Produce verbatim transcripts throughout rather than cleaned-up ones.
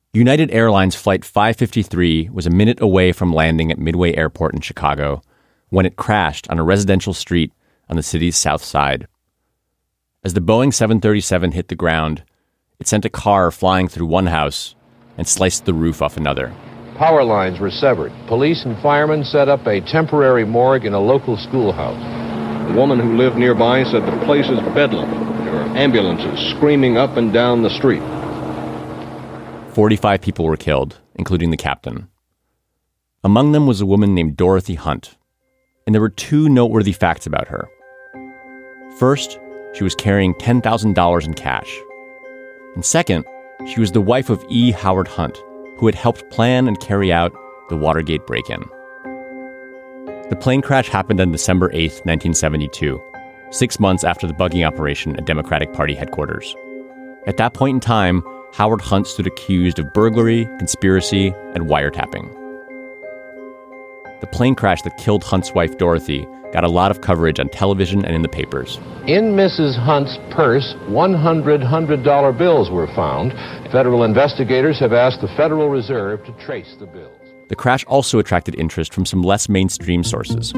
United Airlines Flight five fifty-three was a minute away from landing at Midway Airport in Chicago when it crashed on a residential street on the city's south side. As the Boeing seven thirty-seven hit the ground, it sent a car flying through one house and sliced the roof off another. Power lines were severed. Police and firemen set up a temporary morgue in a local schoolhouse. A woman who lived nearby said the place is bedlam. There are ambulances screaming up and down the street. forty-five people were killed, including the captain. Among them was a woman named Dorothy Hunt, and there were two noteworthy facts about her. First, she was carrying ten thousand dollars in cash. And second, she was the wife of E. Howard Hunt, who had helped plan and carry out the Watergate break-in. The plane crash happened on December eighth, nineteen seventy-two, six months after the bugging operation at Democratic Party headquarters. At that point in time, Howard Hunt stood accused of burglary, conspiracy, and wiretapping. The plane crash that killed Hunt's wife, Dorothy, got a lot of coverage on television and in the papers. In Missus Hunt's purse, one hundred one hundred dollar bills were found. Federal investigators have asked the Federal Reserve to trace the bills. The crash also attracted interest from some less mainstream sources.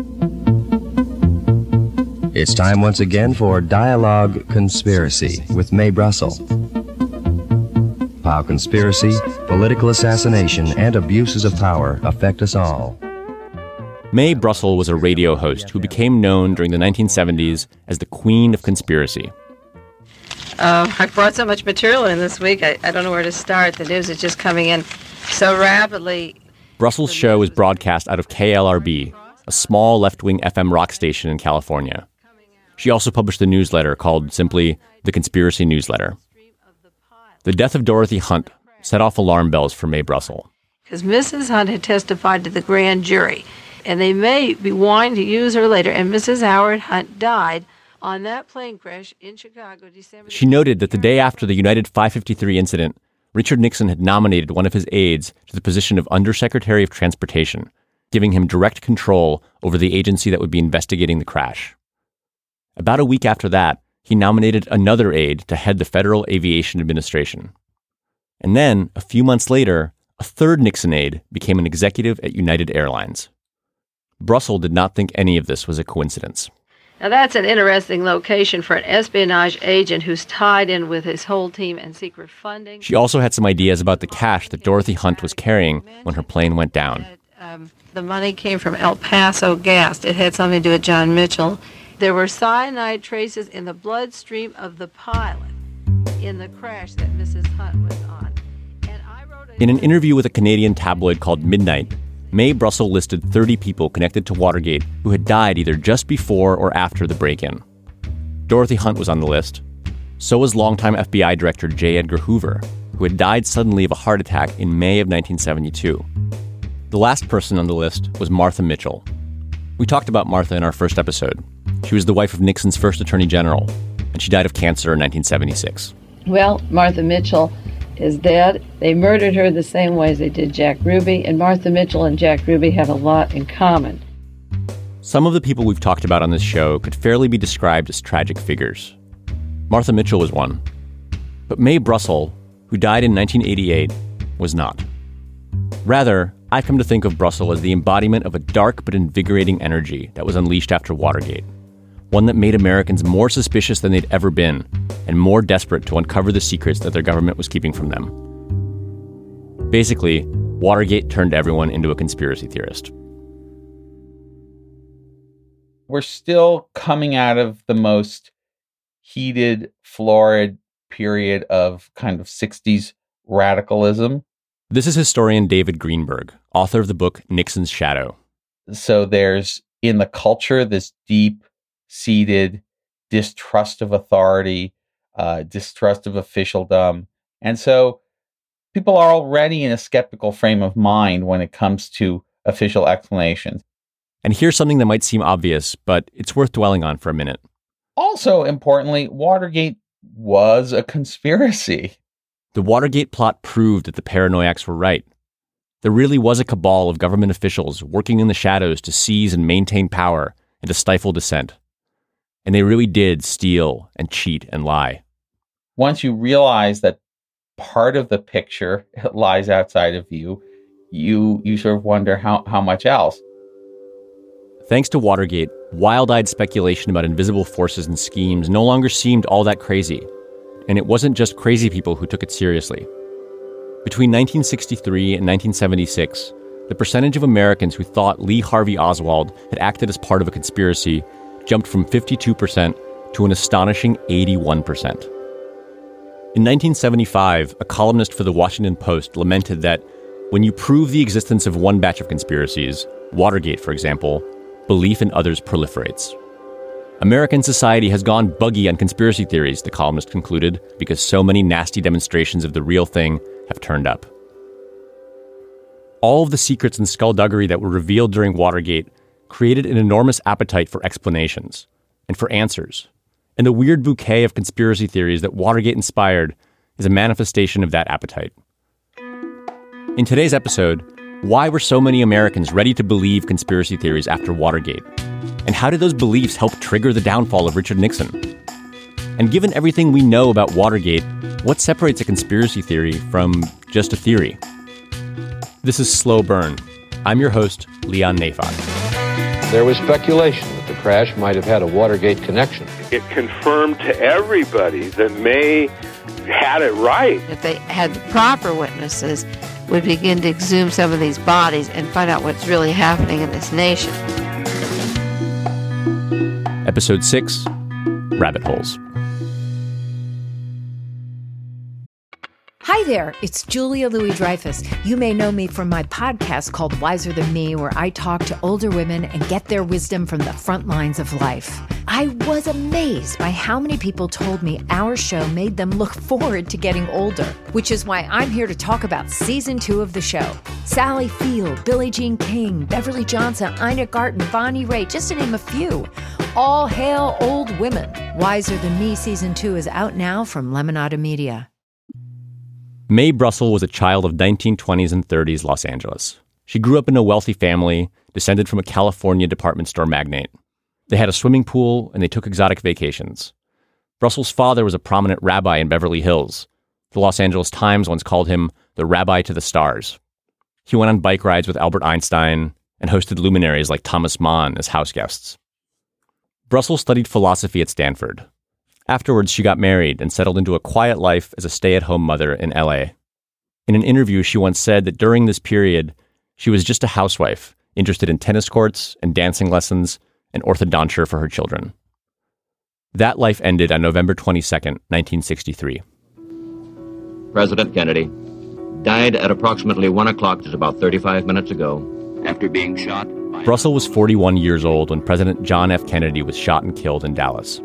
It's time once again for Dialogue Conspiracy with Mae Brussell. How conspiracy, political assassination, and abuses of power affect us all. Mae Brussell was a radio host who became known during the nineteen seventies as the Queen of Conspiracy. Uh, I brought so much material in this week, I, I don't know where to start. The news is just coming in so rapidly. Brussels' show is broadcast out of K L R B, a small left-wing F M rock station in California. She also published a newsletter called simply The Conspiracy Newsletter. The death of Dorothy Hunt set off alarm bells for Mae Brussell. Because Missus Hunt had testified to the grand jury, and they may be wanting to use her later, and Missus Howard Hunt died on that plane crash in Chicago, December... She noted that the day after the United five fifty-three incident, Richard Nixon had nominated one of his aides to the position of Undersecretary of Transportation, giving him direct control over the agency that would be investigating the crash. About a week after that, he nominated another aide to head the Federal Aviation Administration. And then, a few months later, a third Nixon aide became an executive at United Airlines. Brussell did not think any of this was a coincidence. Now that's an interesting location for an espionage agent who's tied in with his whole team and secret funding. She also had some ideas about the cash that Dorothy Hunt was carrying when her plane went down. Um, the money came from El Paso Gas. It had something to do with John Mitchell. There were cyanide traces in the bloodstream of the pilot in the crash that Missus Hunt was on. And I wrote a- In an interview with a Canadian tabloid called Midnight, Mae Brussell listed thirty people connected to Watergate who had died either just before or after the break-in. Dorothy Hunt was on the list. So was longtime F B I Director J. Edgar Hoover, who had died suddenly of a heart attack in May of nineteen seventy-two. The last person on the list was Martha Mitchell. We talked about Martha in our first episode. She was the wife of Nixon's first Attorney General, and she died of cancer in nineteen seventy-six. Well, Martha Mitchell is dead. They murdered her the same way as they did Jack Ruby, and Martha Mitchell and Jack Ruby have a lot in common. Some of the people we've talked about on this show could fairly be described as tragic figures. Martha Mitchell was one. But Mae Brussell, who died in nineteen eighty-eight, was not. Rather, I've come to think of Brussell as the embodiment of a dark but invigorating energy that was unleashed after Watergate. One that made Americans more suspicious than they'd ever been, and more desperate to uncover the secrets that their government was keeping from them. Basically, Watergate turned everyone into a conspiracy theorist. We're still coming out of the most heated, florid period of kind of sixties radicalism. This is historian David Greenberg, author of the book Nixon's Shadow. So there's, in the culture, this deep-seated distrust of authority, uh, distrust of officialdom. And so people are already in a skeptical frame of mind when it comes to official explanations. And here's something that might seem obvious, but it's worth dwelling on for a minute. Also, importantly, Watergate was a conspiracy. The Watergate plot proved that the paranoiacs were right. There really was a cabal of government officials working in the shadows to seize and maintain power and to stifle dissent. And they really did steal and cheat and lie. Once you realize that part of the picture lies outside of you, you you sort of wonder how, how much else. Thanks to Watergate, wild-eyed speculation about invisible forces and schemes no longer seemed all that crazy. And it wasn't just crazy people who took it seriously. Between nineteen sixty-three and nineteen seventy-six, the percentage of Americans who thought Lee Harvey Oswald had acted as part of a conspiracy jumped from fifty-two percent to an astonishing eighty-one percent. In nineteen seventy-five, a columnist for the Washington Post lamented that when you prove the existence of one batch of conspiracies, Watergate, for example, belief in others proliferates. American society has gone buggy on conspiracy theories, the columnist concluded, because so many nasty demonstrations of the real thing have turned up. All of the secrets and skullduggery that were revealed during Watergate created an enormous appetite for explanations and for answers. And the weird bouquet of conspiracy theories that Watergate inspired is a manifestation of that appetite. In today's episode, why were so many Americans ready to believe conspiracy theories after Watergate? And how did those beliefs help trigger the downfall of Richard Nixon? And given everything we know about Watergate, what separates a conspiracy theory from just a theory? This is Slow Burn. I'm your host, Leon Neyfakh. There was speculation that the crash might have had a Watergate connection. It confirmed to everybody that May had it right. If they had the proper witnesses, would begin to exhume some of these bodies and find out what's really happening in this nation. Episode six, Rabbit Holes. Hi there, it's Julia Louis-Dreyfus. You may know me from my podcast called Wiser Than Me, where I talk to older women and get their wisdom from the front lines of life. I was amazed by how many people told me our show made them look forward to getting older, which is why I'm here to talk about season two of the show. Sally Field, Billie Jean King, Beverly Johnson, Ina Garten, Bonnie Raitt, just to name a few. All hail old women. Wiser Than Me season two is out now from Lemonada Media. Mae Brussell was a child of nineteen twenties and thirties Los Angeles. She grew up in a wealthy family, descended from a California department store magnate. They had a swimming pool, and they took exotic vacations. Brussell's father was a prominent rabbi in Beverly Hills. The Los Angeles Times once called him the rabbi to the stars. He went on bike rides with Albert Einstein and hosted luminaries like Thomas Mann as house guests. Brussell studied philosophy at Stanford. Afterwards, she got married and settled into a quiet life as a stay-at-home mother in L A. In an interview, she once said that during this period, she was just a housewife, interested in tennis courts and dancing lessons and orthodonture for her children. That life ended on November twenty-second, nineteen sixty-three. President Kennedy died at approximately one o'clock, just about thirty-five minutes ago, after being shot. By Brussell was forty-one years old when President John F. Kennedy was shot and killed in Dallas.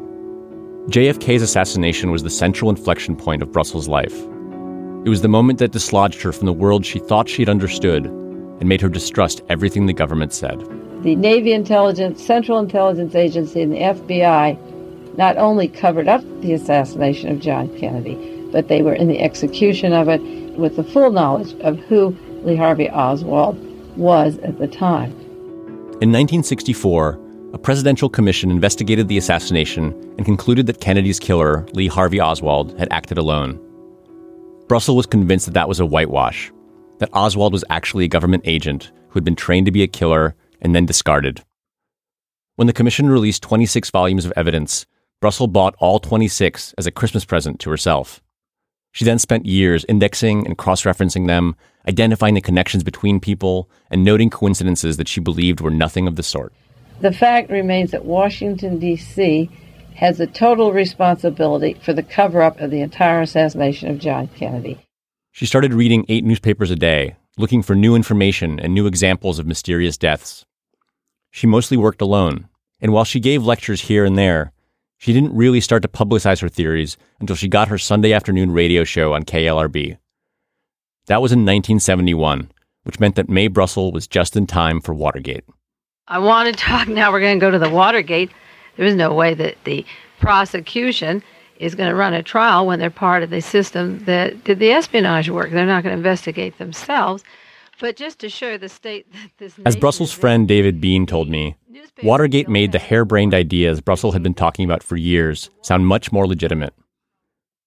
J F K's assassination was the central inflection point of Brussell's life. It was the moment that dislodged her from the world she thought she'd understood and made her distrust everything the government said. The Navy Intelligence, Central Intelligence Agency, and the F B I not only covered up the assassination of John Kennedy, but they were in the execution of it with the full knowledge of who Lee Harvey Oswald was at the time. In nineteen sixty-four, a presidential commission investigated the assassination and concluded that Kennedy's killer, Lee Harvey Oswald, had acted alone. Brussell was convinced that that was a whitewash, that Oswald was actually a government agent who had been trained to be a killer and then discarded. When the commission released twenty-six volumes of evidence, Brussell bought all twenty-six as a Christmas present to herself. She then spent years indexing and cross-referencing them, identifying the connections between people, and noting coincidences that she believed were nothing of the sort. The fact remains that Washington, D C has a total responsibility for the cover-up of the entire assassination of John Kennedy. She started reading eight newspapers a day, looking for new information and new examples of mysterious deaths. She mostly worked alone, and while she gave lectures here and there, she didn't really start to publicize her theories until she got her Sunday afternoon radio show on K L R B. That was in nineteen seventy-one, which meant that Mae Brussell was just in time for Watergate. I want to talk now. We're going to go to the Watergate. There is no way that the prosecution is going to run a trial when they're part of the system that did the espionage work. They're not going to investigate themselves. But just to show the state that this... As Brussell's friend David Bean told me, Watergate made the harebrained ideas Brussell had been talking about for years sound much more legitimate.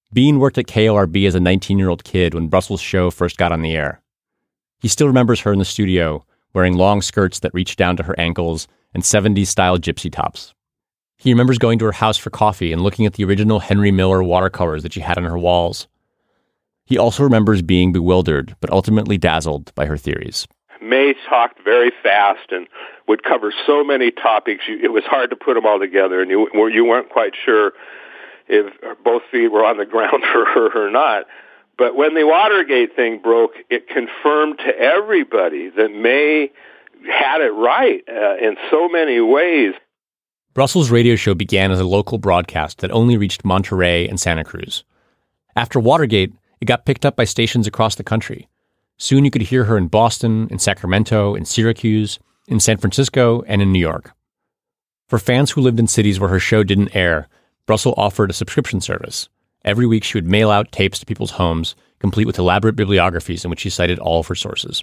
Bean worked at K O R B as a nineteen-year-old kid when Brussels' show first got on the air. He still remembers her in the studio, wearing long skirts that reached down to her ankles and seventies-style gypsy tops. He remembers going to her house for coffee and looking at the original Henry Miller watercolors that she had on her walls. He also remembers being bewildered, but ultimately dazzled by her theories. May talked very fast and would cover so many topics, you, it was hard to put them all together, and you, you weren't quite sure if both feet were on the ground for her or not. But when the Watergate thing broke, it confirmed to everybody that May had it right uh, in so many ways. Brussels' radio show began as a local broadcast that only reached Monterey and Santa Cruz. After Watergate, it got picked up by stations across the country. Soon you could hear her in Boston, in Sacramento, in Syracuse, in San Francisco, and in New York. For fans who lived in cities where her show didn't air, Brussels offered a subscription service. Every week she would mail out tapes to people's homes, complete with elaborate bibliographies in which she cited all of her sources.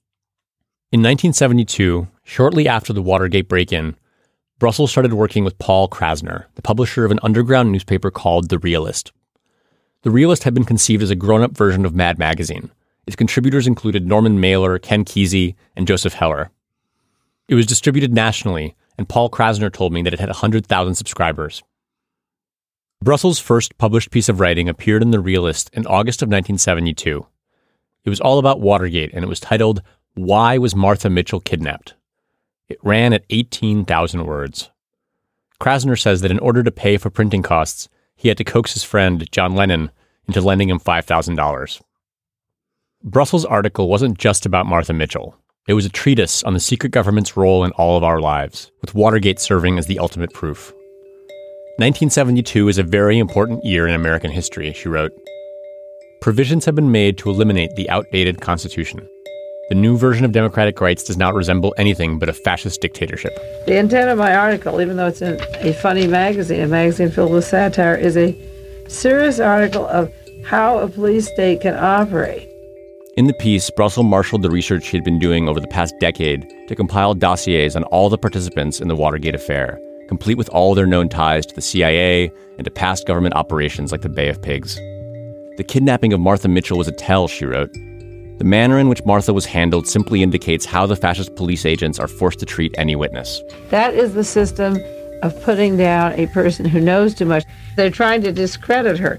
In nineteen seventy-two, shortly after the Watergate break-in, Brussels started working with Paul Krasner, the publisher of an underground newspaper called The Realist. The Realist had been conceived as a grown-up version of Mad Magazine. Its contributors included Norman Mailer, Ken Kesey, and Joseph Heller. It was distributed nationally, and Paul Krasner told me that it had one hundred thousand subscribers. Brussels' first published piece of writing appeared in The Realist in August of nineteen seventy-two. It was all about Watergate, and it was titled, Why Was Martha Mitchell Kidnapped? It ran at eighteen thousand words. Krasner says that in order to pay for printing costs, he had to coax his friend, John Lennon, into lending him five thousand dollars. Brussels' article wasn't just about Martha Mitchell. It was a treatise on the secret government's role in all of our lives, with Watergate serving as the ultimate proof. nineteen seventy-two is a very important year in American history, she wrote. Provisions have been made to eliminate the outdated Constitution. The new version of democratic rights does not resemble anything but a fascist dictatorship. The intent of my article, even though it's in a funny magazine, a magazine filled with satire, is a serious article of how a police state can operate. In the piece, Brussels marshaled the research she had been doing over the past decade to compile dossiers on all the participants in the Watergate affair, complete with all their known ties to the C I A and to past government operations like the Bay of Pigs. The kidnapping of Martha Mitchell was a tell, she wrote. The manner in which Martha was handled simply indicates how the fascist police agents are forced to treat any witness. That is the system of putting down a person who knows too much. They're trying to discredit her.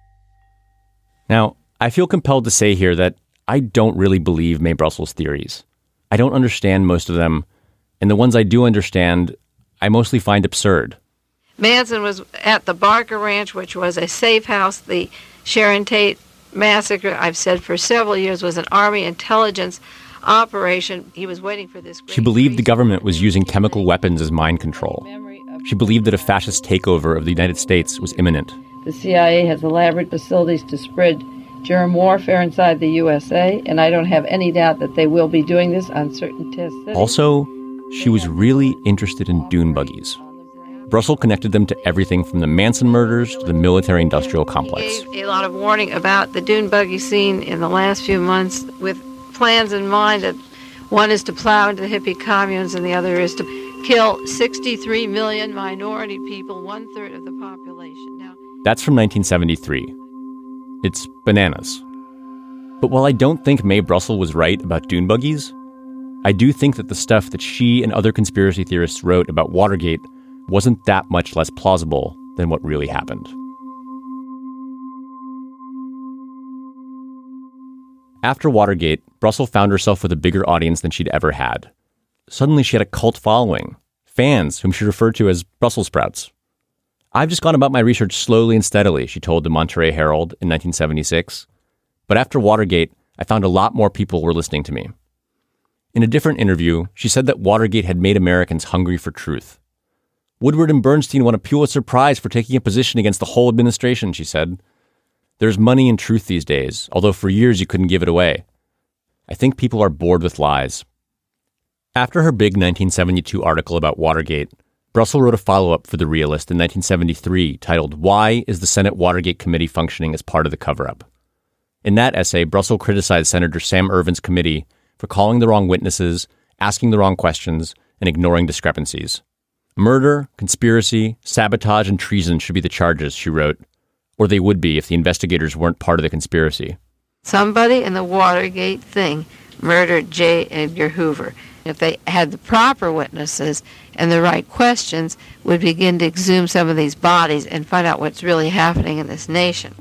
Now, I feel compelled to say here that I don't really believe May Brussels' theories. I don't understand most of them, and the ones I do understand, I mostly find absurd. Manson was at the Barker Ranch, which was a safe house. The Sharon Tate massacre, I've said for several years, was an Army intelligence operation. He was waiting for this. She believed the government was using chemical weapons as mind control. She believed that a fascist takeover of the United States was imminent. The C I A has elaborate facilities to spread germ warfare inside the U S A, and I don't have any doubt that they will be doing this on certain test cities. Also, she was really interested in dune buggies. Brussels connected them to everything from the Manson murders to the military-industrial complex. He gave a lot of warning about the dune buggy scene in the last few months with plans in mind that one is to plow into the hippie communes and the other is to kill sixty-three million minority people, one-third of the population. Now, that's from nineteen seventy-three. It's bananas. But while I don't think May Brussels was right about dune buggies, I do think that the stuff that she and other conspiracy theorists wrote about Watergate wasn't that much less plausible than what really happened. After Watergate, Brussels found herself with a bigger audience than she'd ever had. Suddenly she had a cult following, fans whom she referred to as Brussels sprouts. I've just gone about my research slowly and steadily, she told the Monterey Herald in nineteen seventy-six. But after Watergate, I found a lot more people were listening to me. In a different interview, she said that Watergate had made Americans hungry for truth. Woodward and Bernstein won a Pulitzer Prize for taking a position against the whole administration, she said. There's money in truth these days, although for years you couldn't give it away. I think people are bored with lies. After her big nineteen seventy-two article about Watergate, Brussels wrote a follow-up for The Realist in nineteen seventy-three titled, Why is the Senate Watergate Committee Functioning as Part of the Cover-Up? In that essay, Brussels criticized Senator Sam Ervin's committee for calling the wrong witnesses, asking the wrong questions, and ignoring discrepancies. Murder, conspiracy, sabotage, and treason should be the charges, she wrote. or they would be if the investigators weren't part of the conspiracy. Somebody in the Watergate thing murdered J. Edgar Hoover. If they had the proper witnesses and the right questions, would begin to exhume some of these bodies and find out what's really happening in this nation.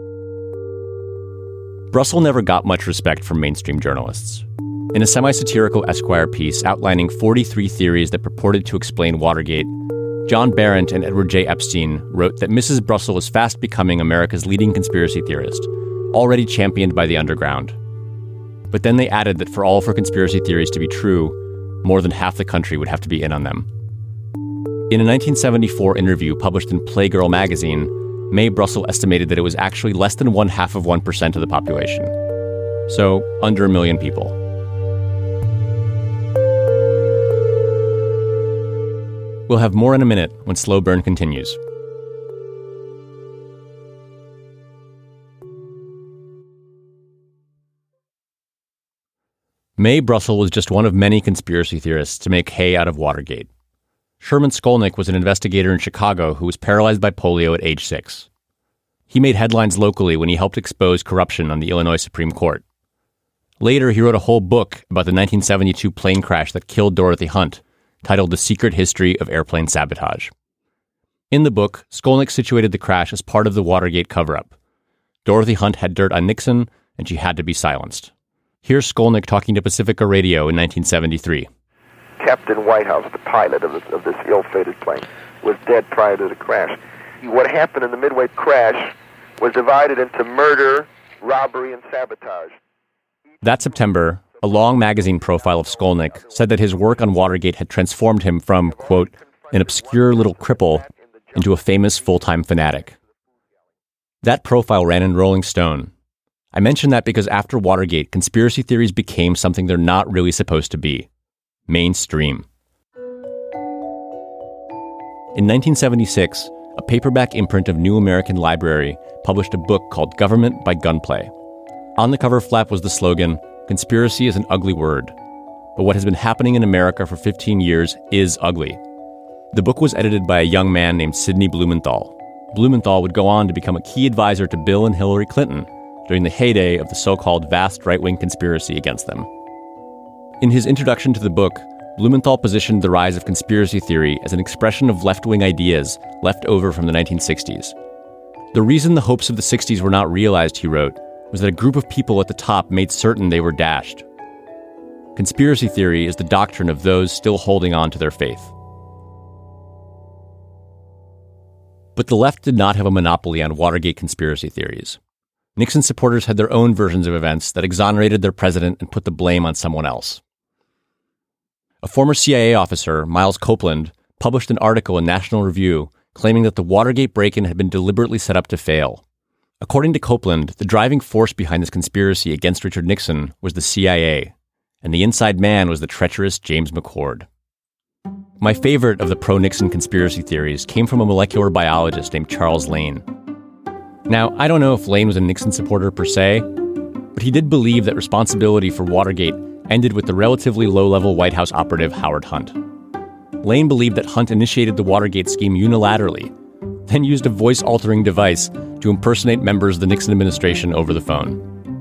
Brussel never got much respect from mainstream journalists. In a semi-satirical Esquire piece outlining forty-three theories that purported to explain Watergate, John Berendt and Edward J. Epstein wrote that Missus Brussel is fast becoming America's leading conspiracy theorist, already championed by the underground. But then they added that for all of her conspiracy theories to be true, more than half the country would have to be in on them. In a nineteen seventy-four interview published in Playgirl magazine, Mae Brussel estimated that it was actually less than one half of one percent of the population. So, under a million people. We'll have more in a minute when Slow Burn continues. Mae Brussel was just one of many conspiracy theorists to make hay out of Watergate. Sherman Skolnick was an investigator in Chicago who was paralyzed by polio at age six. He made headlines locally when he helped expose corruption on the Illinois Supreme Court. Later, he wrote a whole book about the nineteen seventy-two plane crash that killed Dorothy Hunt, titled The Secret History of Airplane Sabotage. In the book, Skolnick situated the crash as part of the Watergate cover-up. Dorothy Hunt had dirt on Nixon, and she had to be silenced. Here's Skolnick talking to Pacifica Radio in nineteen seventy-three. Captain Whitehouse, the pilot of this, of this ill-fated plane, was dead prior to the crash. What happened in the Midway crash was divided into murder, robbery, and sabotage. That September, a long magazine profile of Skolnick said that his work on Watergate had transformed him from, quote, an obscure little cripple into a famous full-time fanatic. That profile ran in Rolling Stone. I mention that because after Watergate, conspiracy theories became something they're not really supposed to be. Mainstream. In nineteen seventy-six, a paperback imprint of New American Library published a book called Government by Gunplay. On the cover flap was the slogan, "Conspiracy is an ugly word, but what has been happening in America for fifteen years is ugly." The book was edited by a young man named Sidney Blumenthal. Blumenthal would go on to become a key advisor to Bill and Hillary Clinton during the heyday of the so-called vast right-wing conspiracy against them. In his introduction to the book, Blumenthal positioned the rise of conspiracy theory as an expression of left-wing ideas left over from the nineteen sixties. The reason the hopes of the sixties were not realized, he wrote, was that a group of people at the top made certain they were dashed. Conspiracy theory is the doctrine of those still holding on to their faith. But the left did not have a monopoly on Watergate conspiracy theories. Nixon supporters had their own versions of events that exonerated their president and put the blame on someone else. A former C I A officer, Miles Copeland, published an article in National Review claiming that the Watergate break-in had been deliberately set up to fail. According to Copeland, the driving force behind this conspiracy against Richard Nixon was the C I A, and the inside man was the treacherous James McCord. My favorite of the pro-Nixon conspiracy theories came from a molecular biologist named Charles Lane. Now, I don't know if Lane was a Nixon supporter per se, but he did believe that responsibility for Watergate ended with the relatively low-level White House operative Howard Hunt. Lane believed that Hunt initiated the Watergate scheme unilaterally, then used a voice-altering device to impersonate members of the Nixon administration over the phone.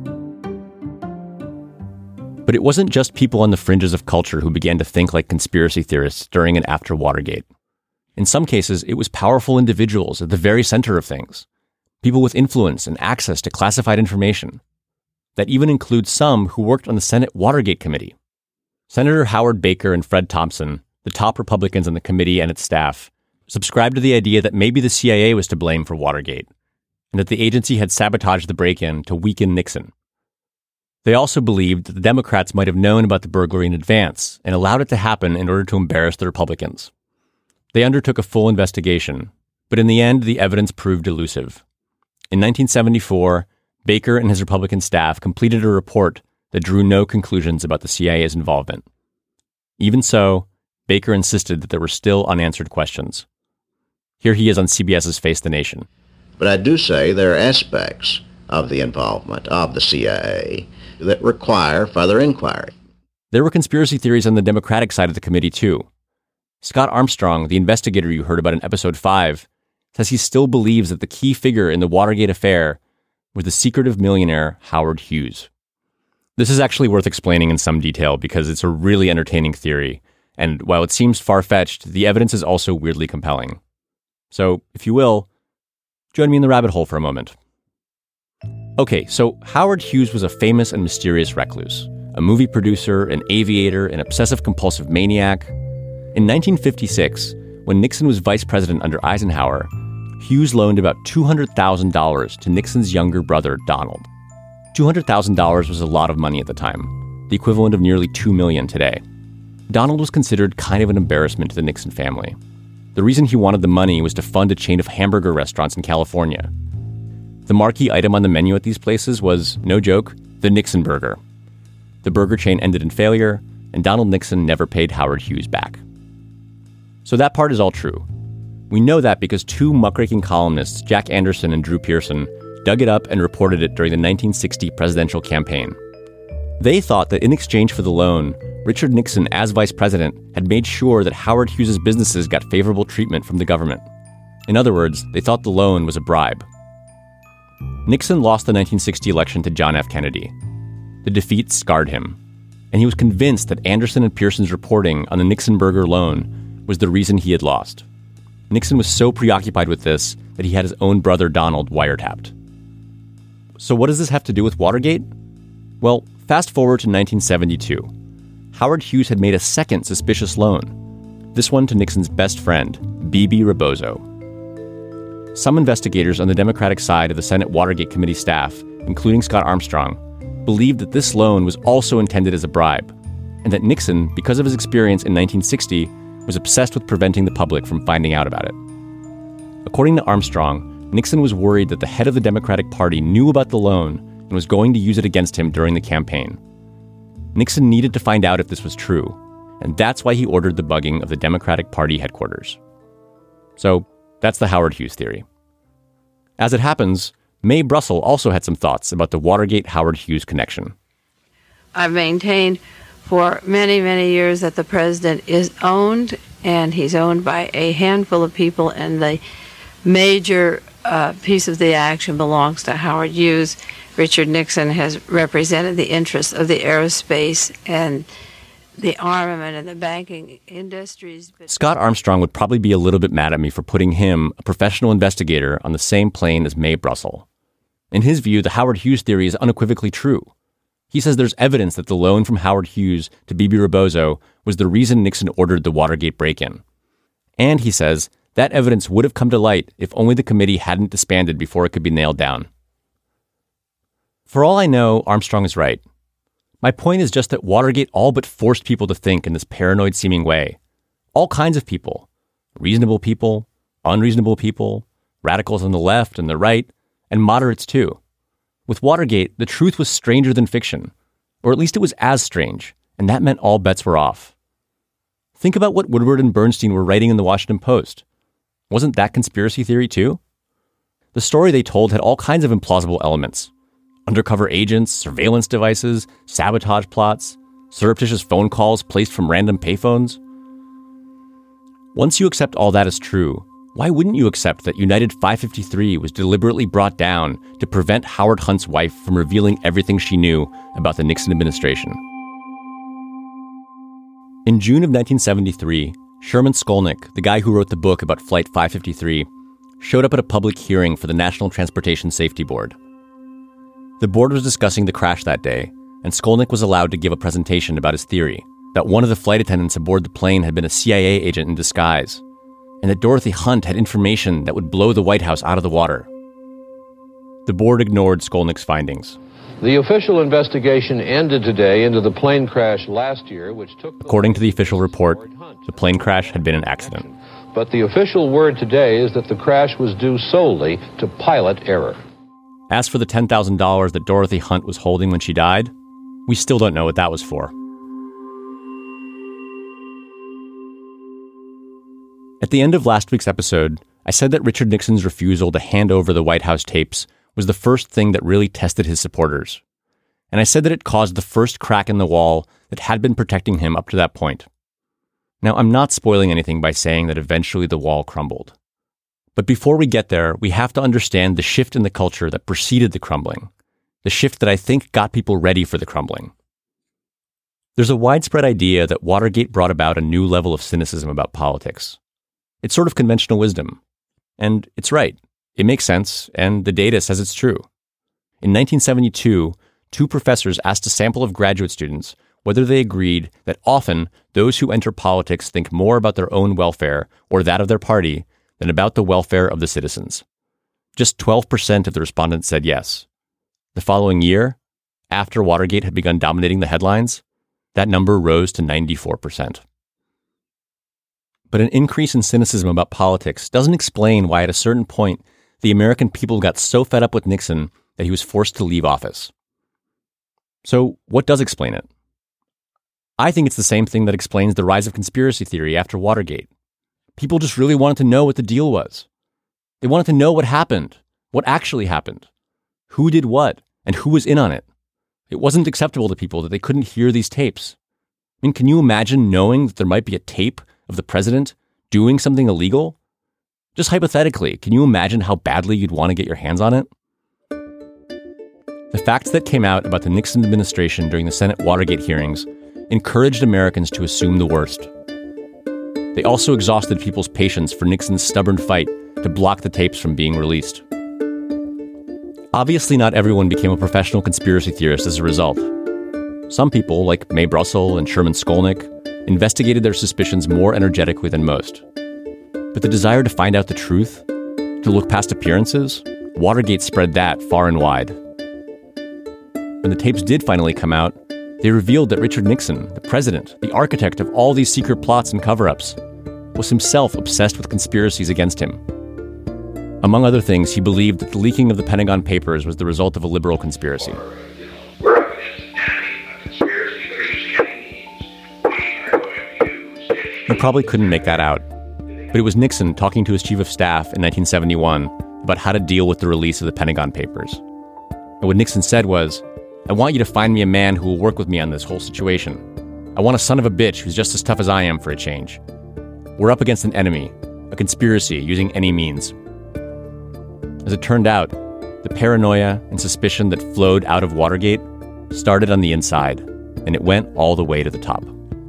But it wasn't just people on the fringes of culture who began to think like conspiracy theorists during and after Watergate. In some cases, it was powerful individuals at the very center of things, people with influence and access to classified information. That even includes some who worked on the Senate Watergate Committee. Senator Howard Baker and Fred Thompson, the top Republicans on the committee and its staff, subscribed to the idea that maybe the C I A was to blame for Watergate, and that the agency had sabotaged the break-in to weaken Nixon. They also believed that the Democrats might have known about the burglary in advance and allowed it to happen in order to embarrass the Republicans. They undertook a full investigation, but in the end, the evidence proved elusive. In nineteen seventy-four, Baker and his Republican staff completed a report that drew no conclusions about the C I A's involvement. Even so, Baker insisted that there were still unanswered questions. Here he is on C B S's Face the Nation. But I do say there are aspects of the involvement of the C I A that require further inquiry. There were conspiracy theories on the Democratic side of the committee, too. Scott Armstrong, the investigator you heard about in episode five, says he still believes that the key figure in the Watergate affair was the secretive millionaire Howard Hughes. This is actually worth explaining in some detail because it's a really entertaining theory, and while it seems far-fetched, the evidence is also weirdly compelling. So, if you will, join me in the rabbit hole for a moment. Okay, so Howard Hughes was a famous and mysterious recluse, a movie producer, an aviator, an obsessive-compulsive maniac. In nineteen fifty-six, when Nixon was vice president under Eisenhower, Hughes loaned about two hundred thousand dollars to Nixon's younger brother, Donald. two hundred thousand dollars was a lot of money at the time, the equivalent of nearly two million dollars today. Donald was considered kind of an embarrassment to the Nixon family. The reason he wanted the money was to fund a chain of hamburger restaurants in California. The marquee item on the menu at these places was, no joke, the Nixon Burger. The burger chain ended in failure, and Donald Nixon never paid Howard Hughes back. So that part is all true. We know that because two muckraking columnists, Jack Anderson and Drew Pearson, dug it up and reported it during the nineteen sixty presidential campaign. They thought that in exchange for the loan, Richard Nixon, as vice president, had made sure that Howard Hughes' businesses got favorable treatment from the government. In other words, they thought the loan was a bribe. Nixon lost the nineteen sixty election to John F. Kennedy. The defeat scarred him, and he was convinced that Anderson and Pearson's reporting on the Nixon Burger loan was the reason he had lost. Nixon was so preoccupied with this that he had his own brother Donald wiretapped. So what does this have to do with Watergate? Well, fast forward to nineteen seventy-two. Howard Hughes had made a second suspicious loan, this one to Nixon's best friend, Bebe Rebozo. Some investigators on the Democratic side of the Senate Watergate Committee staff, including Scott Armstrong, believed that this loan was also intended as a bribe, and that Nixon, because of his experience in nineteen sixty, was obsessed with preventing the public from finding out about it. According to Armstrong, Nixon was worried that the head of the Democratic Party knew about the loan and was going to use it against him during the campaign. Nixon needed to find out if this was true, and that's why he ordered the bugging of the Democratic Party headquarters. So, that's the Howard Hughes theory. As it happens, Mae Brussell also had some thoughts about the Watergate-Howard Hughes connection. I've maintained for many, many years that the president is owned, and he's owned by a handful of people, and the major uh, piece of the action belongs to Howard Hughes. Richard Nixon has represented the interests of the aerospace and the armament and the banking industries. But Scott Armstrong would probably be a little bit mad at me for putting him, a professional investigator, on the same plane as Mae Brussell. In his view, the Howard Hughes theory is unequivocally true. He says there's evidence that the loan from Howard Hughes to Bebe Rebozo was the reason Nixon ordered the Watergate break-in. And he says that evidence would have come to light if only the committee hadn't disbanded before it could be nailed down. For all I know, Armstrong is right. My point is just that Watergate all but forced people to think in this paranoid-seeming way. All kinds of people. Reasonable people, unreasonable people, radicals on the left and the right, and moderates too. With Watergate, the truth was stranger than fiction. Or at least it was as strange, and that meant all bets were off. Think about what Woodward and Bernstein were writing in the Washington Post. Wasn't that conspiracy theory too? The story they told had all kinds of implausible elements. Undercover agents, surveillance devices, sabotage plots, surreptitious phone calls placed from random payphones. Once you accept all that as true, why wouldn't you accept that United five fifty-three was deliberately brought down to prevent Howard Hunt's wife from revealing everything she knew about the Nixon administration? In June of nineteen seventy-three, Sherman Skolnick, the guy who wrote the book about Flight five fifty-three, showed up at a public hearing for the National Transportation Safety Board. The board was discussing the crash that day, and Skolnick was allowed to give a presentation about his theory, that one of the flight attendants aboard the plane had been a C I A agent in disguise, and that Dorothy Hunt had information that would blow the White House out of the water. The board ignored Skolnick's findings. The official investigation ended today into the plane crash last year, which took... According to the official report, the plane crash had been an accident. But the official word today is that the crash was due solely to pilot error. As for the ten thousand dollars that Dorothy Hunt was holding when she died, we still don't know what that was for. At the end of last week's episode, I said that Richard Nixon's refusal to hand over the White House tapes was the first thing that really tested his supporters. And I said that it caused the first crack in the wall that had been protecting him up to that point. Now, I'm not spoiling anything by saying that eventually the wall crumbled. But before we get there, we have to understand the shift in the culture that preceded the crumbling, the shift that I think got people ready for the crumbling. There's a widespread idea that Watergate brought about a new level of cynicism about politics. It's sort of conventional wisdom. And it's right. It makes sense, and the data says it's true. In nineteen seventy-two, two professors asked a sample of graduate students whether they agreed that often those who enter politics think more about their own welfare or that of their party than about the welfare of the citizens. Just twelve percent of the respondents said yes. The following year, after Watergate had begun dominating the headlines, that number rose to ninety-four percent. But an increase in cynicism about politics doesn't explain why at a certain point the American people got so fed up with Nixon that he was forced to leave office. So what does explain it? I think it's the same thing that explains the rise of conspiracy theory after Watergate. People just really wanted to know what the deal was. They wanted to know what happened, what actually happened, who did what, and who was in on it. It wasn't acceptable to people that they couldn't hear these tapes. I mean, can you imagine knowing that there might be a tape of the president doing something illegal? Just hypothetically, can you imagine how badly you'd want to get your hands on it? The facts that came out about the Nixon administration during the Senate Watergate hearings encouraged Americans to assume the worst. They also exhausted people's patience for Nixon's stubborn fight to block the tapes from being released. Obviously, not everyone became a professional conspiracy theorist as a result. Some people, like Mae Brussell and Sherman Skolnick, investigated their suspicions more energetically than most. But the desire to find out the truth, to look past appearances, Watergate spread that far and wide. When the tapes did finally come out, they revealed that Richard Nixon, the president, the architect of all these secret plots and cover-ups, was himself obsessed with conspiracies against him. Among other things, he believed that the leaking of the Pentagon Papers was the result of a liberal conspiracy. You probably couldn't make that out, but it was Nixon talking to his chief of staff in nineteen seventy-one about how to deal with the release of the Pentagon Papers. And what Nixon said was, "I want you to find me a man who will work with me on this whole situation. I want a son of a bitch who's just as tough as I am for a change. We're up against an enemy, a conspiracy using any means." As it turned out, the paranoia and suspicion that flowed out of Watergate started on the inside, and it went all the way to the top.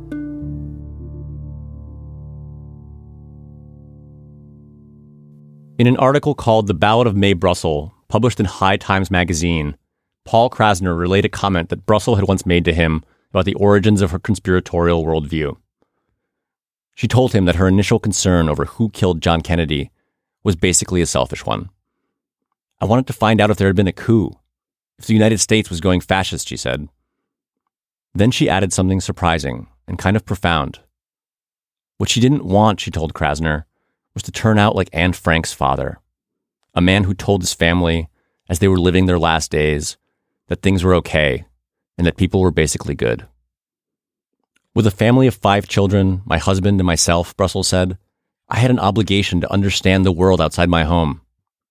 In an article called The Ballad of Mae Brussell, published in High Times magazine, Paul Krasner relayed a comment that Brussell had once made to him about the origins of her conspiratorial worldview. She told him that her initial concern over who killed John Kennedy was basically a selfish one. "I wanted to find out if there had been a coup, if the United States was going fascist," she said. Then she added something surprising and kind of profound. What she didn't want, she told Krasner, was to turn out like Anne Frank's father, a man who told his family, as they were living their last days, that things were okay and that people were basically good. "With a family of five children, my husband and myself," Brussell said, "I had an obligation to understand the world outside my home."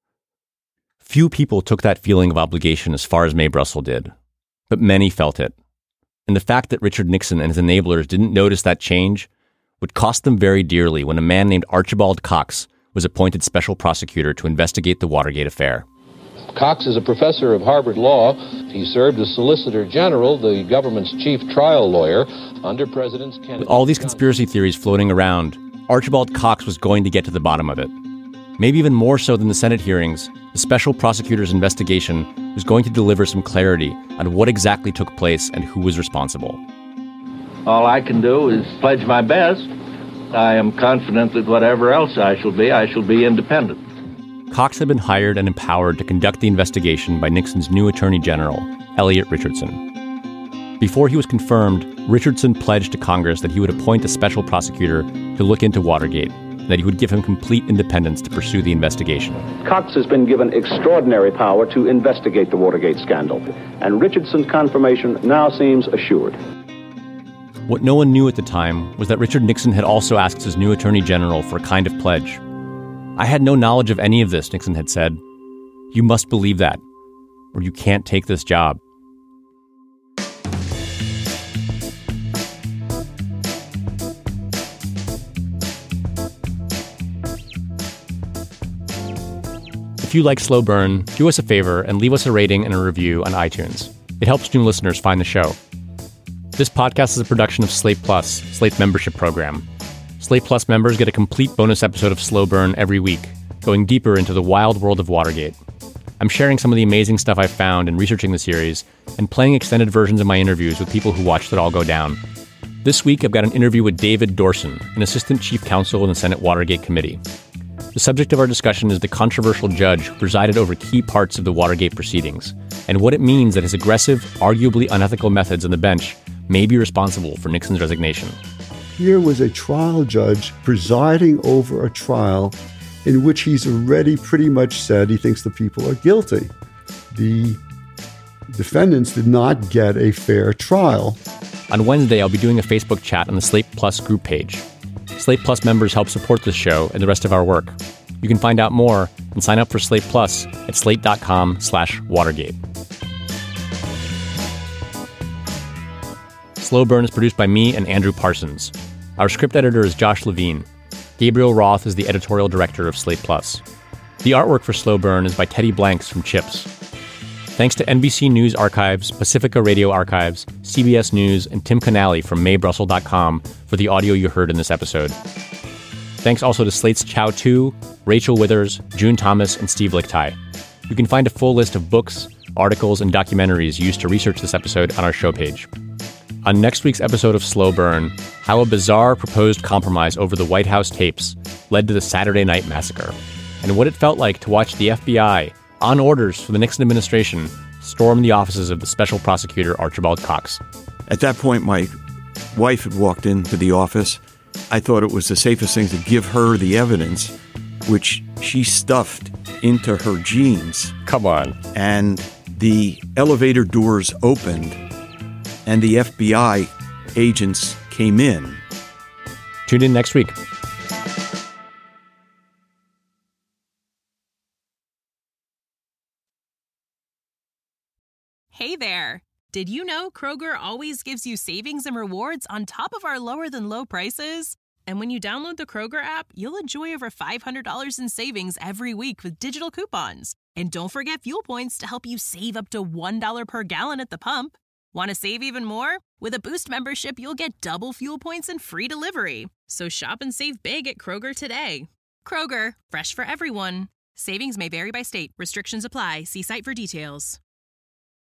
Few people took that feeling of obligation as far as Mae Brussell did, but many felt it. And the fact that Richard Nixon and his enablers didn't notice that change would cost them very dearly when a man named Archibald Cox was appointed special prosecutor to investigate the Watergate affair. Cox is a professor of Harvard Law. He served as Solicitor General, the government's chief trial lawyer, under Presidents Kennedy. With all these conspiracy theories floating around, Archibald Cox was going to get to the bottom of it. Maybe even more so than the Senate hearings, the special prosecutor's investigation was going to deliver some clarity on what exactly took place and who was responsible. All I can do is pledge my best. I am confident that whatever else I shall be, I shall be independent. Cox had been hired and empowered to conduct the investigation by Nixon's new Attorney General, Elliot Richardson. Before he was confirmed, Richardson pledged to Congress that he would appoint a special prosecutor to look into Watergate, and that he would give him complete independence to pursue the investigation. Cox has been given extraordinary power to investigate the Watergate scandal, and Richardson's confirmation now seems assured. What no one knew at the time was that Richard Nixon had also asked his new Attorney General for a kind of pledge. "I had no knowledge of any of this," Nixon had said. "You must believe that, or you can't take this job." If you like Slow Burn, do us a favor and leave us a rating and a review on iTunes. It helps new listeners find the show. This podcast is a production of Slate Plus, Slate's membership program. Slate Plus members get a complete bonus episode of Slow Burn every week, going deeper into the wild world of Watergate. I'm sharing some of the amazing stuff I've found in researching the series and playing extended versions of my interviews with people who watched it all go down. This week, I've got an interview with David Dorson, an assistant chief counsel in the Senate Watergate Committee. The subject of our discussion is the controversial judge who presided over key parts of the Watergate proceedings, and what it means that his aggressive, arguably unethical methods on the bench may be responsible for Nixon's resignation. Here was a trial judge presiding over a trial in which he's already pretty much said he thinks the people are guilty. The defendants did not get a fair trial. On Wednesday, I'll be doing a Facebook chat on the Slate Plus group page. Slate Plus members help support this show and the rest of our work. You can find out more and sign up for Slate Plus at slate.com slash Watergate. Slow Burn is produced by me and Andrew Parsons. Our script editor is Josh Levine. Gabriel Roth is the editorial director of Slate Plus. The artwork for Slow Burn is by Teddy Blanks from Chips. Thanks to N B C News Archives, Pacifica Radio Archives, C B S News, and Tim Canali from May Brussels dot com for the audio you heard in this episode. Thanks also to Slate's Chow Tu, Rachel Withers, June Thomas, and Steve Lichtai. You can find a full list of books, articles, and documentaries used to research this episode on our show page. On next week's episode of Slow Burn, how a bizarre proposed compromise over the White House tapes led to the Saturday Night Massacre, and what it felt like to watch the F B I, on orders from the Nixon administration, storm the offices of the special prosecutor Archibald Cox. At that point, my wife had walked into the office. I thought it was the safest thing to give her the evidence, which she stuffed into her jeans. Come on. And the elevator doors opened, and the F B I agents came in. Tune in next week. Hey there. Did you know Kroger always gives you savings and rewards on top of our lower than low prices? And when you download the Kroger app, you'll enjoy over five hundred dollars in savings every week with digital coupons. And don't forget fuel points to help you save up to one dollar per gallon at the pump. Want to save even more? With a Boost membership, you'll get double fuel points and free delivery. So shop and save big at Kroger today. Kroger, fresh for everyone. Savings may vary by state. Restrictions apply. See site for details.